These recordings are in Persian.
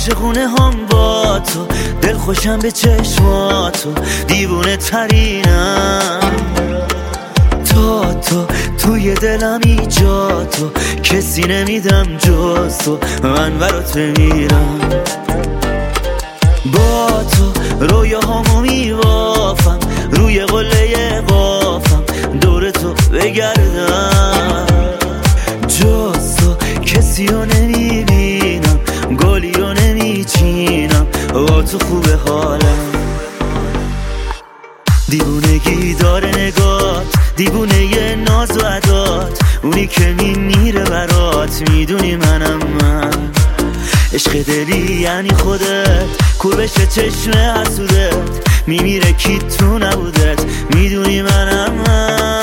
عاشقونه هم با تو، دل خوشم به چشماتو، دیوونه ترینم تو توی دلم ایجاتو، کسی نمیدم جز تو، من برات بمیرم. با تو رویاهامو میبافم، روی قله قافم دور تو بگردم. جز تو کسی رو نمیبینم، گلی رو نمیچینم، با تو خوبه حالم. دیوونگی داره نگات، دیوونه یه ناز و عدات، اونی که میمیره برات، میدونی منم من. عشق دلی یعنی خودت، کور بشه چشم حسودت، میمیره کی تو نبودت، میدونی منم من.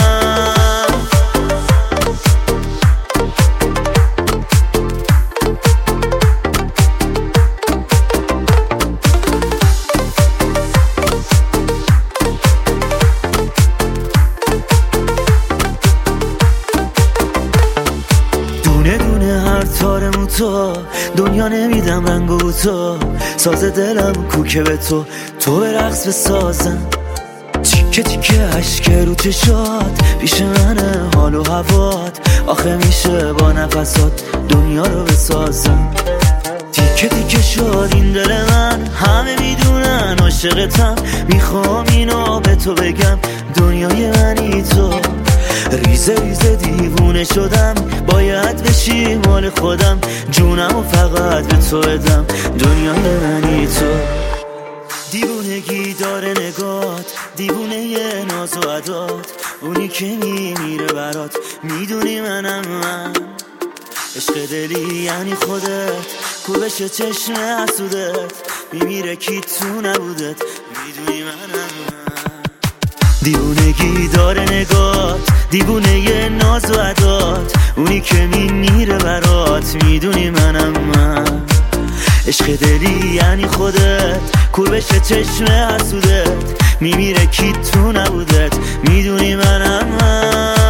دونه دونه هر تارمو تو، دنیا نمیدم رنگو تو، ساز دلم کوکه به تو به رقص بسازم. تیکه تیکه عشق رو چشات، پیش منه حال و هوات، آخه میشه با نفسات دنیا رو بسازم. تیکه تیکه شد این دل من، همه میدونن عاشقتم، میخوام اینو به تو بگم، دنیای منی تو. ریزه ریزه دیوونه شدم، باید بشی مال خودم، جونم و فقط به تو بدم، دنیای منی تو. دیوونگی داره نگات، دیوونه یه ناز و عدات، اونی که میمیره برات، میدونی منم من. عشق دلی یعنی خودت، کور بشه چشم حسودت، میمیره کی تو نبودت، میدونی منم من. دیوونگی داره نگات، دیوونه یه ناز و عدات، اونی که میمیره برات، میدونی منم من. عشق دلی یعنی خودت، کور بشه چشم حسودت، میمیره کی تو نبودت، میدونی منم من.